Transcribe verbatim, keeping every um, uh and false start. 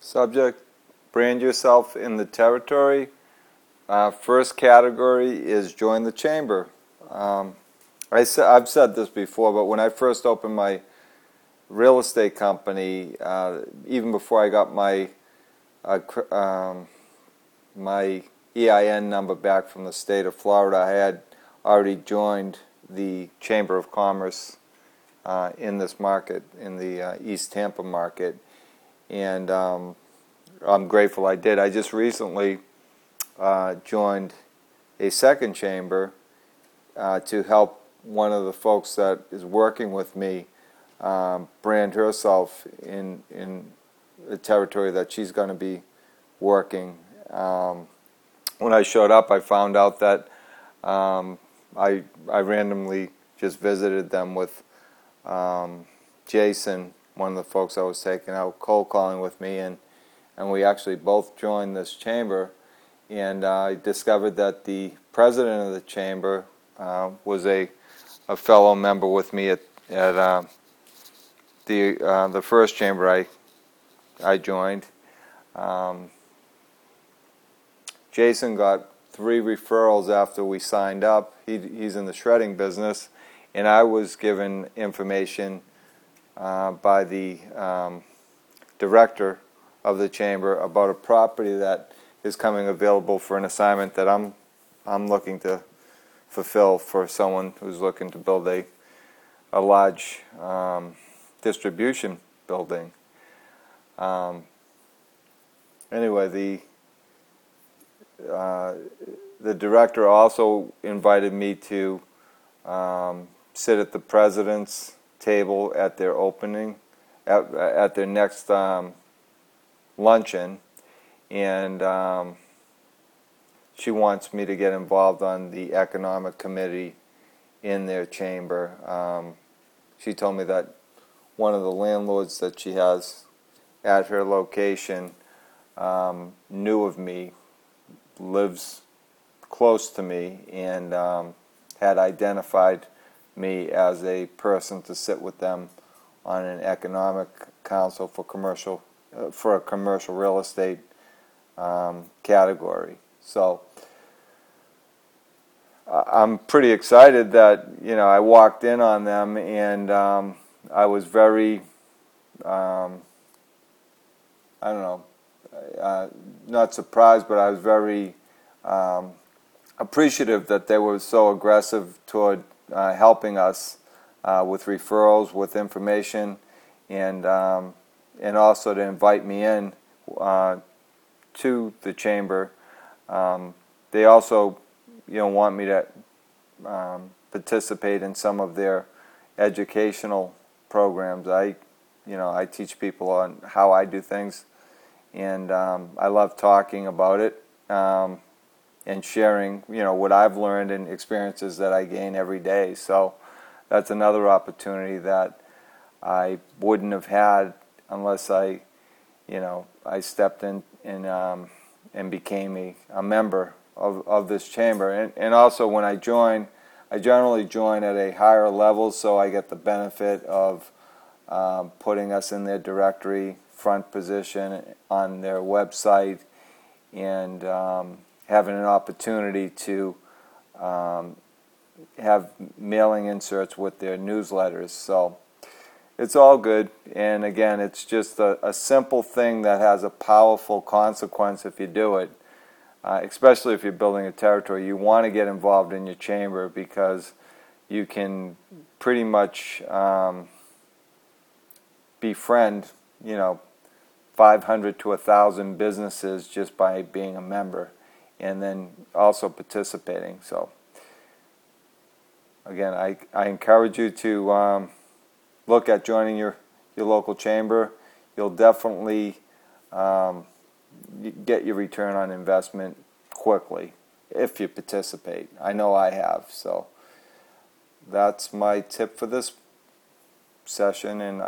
Subject, brand yourself in the territory. Uh, first category is join the chamber. Um, I sa- I've said this before, but when I first opened my real estate company, uh, even before I got my uh, cr- um, my E I N number back from the state of Florida, I had already joined the Chamber of Commerce uh, in this market, in the uh, East Tampa market, and um, I'm grateful I did. I just recently uh, joined a second chamber uh, to help one of the folks that is working with me um, brand herself in in the territory that she's going to be working. Um, when I showed up, I found out that um, I I randomly just visited them with um, Jason, one of the folks I was taking out cold calling with me, and and we actually both joined this chamber. And uh, I discovered that the president of the chamber uh, was a a fellow member with me at at uh, the uh, the first chamber I I joined. Um, Jason got three referrals after we signed up. He, he's in the shredding business, and I was given information uh, by the um, director of the chamber about a property that is coming available for an assignment that I'm I'm looking to fulfill for someone who's looking to build a a large um, distribution building. Um, anyway, the uh, the director also invited me to um, sit at the president's table at their opening, at, at their next um, luncheon, and um, she wants me to get involved on the economic committee in their chamber. Um, she told me that one of the landlords that she has at her location um, knew of me, lives close to me, and um, had identified me as a person to sit with them on an economic council for commercial uh, for a commercial real estate um, category. So uh, I'm pretty excited that you know I walked in on them, and um, I was very um, I don't know uh, not surprised, but I was very um, appreciative that they were so aggressive toward uh, helping us uh, with referrals, with information, and um, and also to invite me in uh, to the chamber. Um, they also, you know, want me to um, participate in some of their educational programs. I, you know, I teach people on how I do things, and um, I love talking about it. Um, and sharing, you know, what I've learned and experiences that I gain every day. So that's another opportunity that I wouldn't have had unless I, you know, I stepped in and um, and became a, a member of, of this chamber. And, and also when I join, I generally join at a higher level, so I get the benefit of um, putting us in their directory, front position on their website, and um, having an opportunity to um, have mailing inserts with their newsletters. So it's all good. And again, it's just a, a simple thing that has a powerful consequence if you do it, uh, especially if you're building a territory. You want to get involved in your chamber because you can pretty much um, befriend, you know, five hundred to one thousand businesses just by being a member, and then also participating. So again, I, I encourage you to um, look at joining your, your local chamber. You'll definitely um, get your return on investment quickly if you participate. I know I have. So that's my tip for this session, and